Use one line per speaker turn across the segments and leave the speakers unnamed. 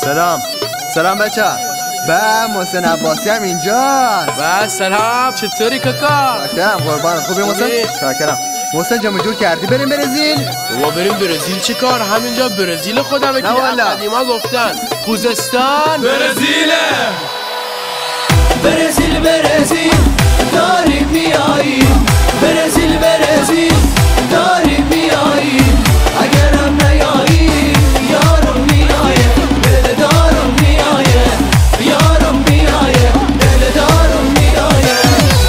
سلام بچه. محسن عباسی هم اینجاست.
سلام، چطوری کاکا؟
شاکرم قربان. خوبی محسن؟ شاکرم. محسن جمع جور کردی بریم برزیل؟
بابا بریم برزیل چه کار؟ همینجا برزیل خودمه که قدیما گفتن خوزستان
برزیله. برزیل داریم میاییم، برزیل داریم میاییم، اگرم نیاییم یارم میایه، دلدارم میایه، یارم میایه، دلدارم میایه.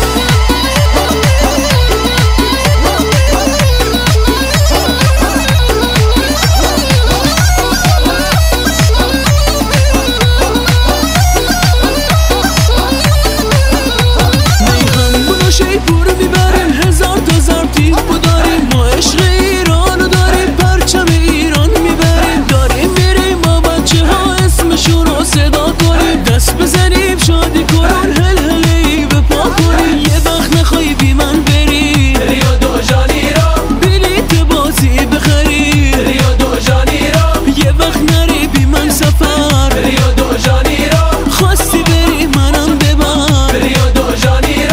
شیپور میبریم، هزار تا زرتیب داریم، ما عشق ایرانو داریم، پرچم ایران میبریم، داریم میریم با بچه ها اسمشون رو صدا کنیم، دست بزنیم شادی کنون، هل هلی به پا کنیم، یه وقت نخوایی بی من بری ریو دو جانیرو، بلیت بازی بخری ریو دو جانیرو، یه وقت نری بی من سفر ریو دو جانیرو، خواستی بری منم ببر ریو دو جانیرو.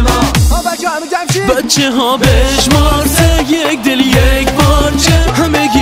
بچه ها بشمار، یک دل یک بارچه، همه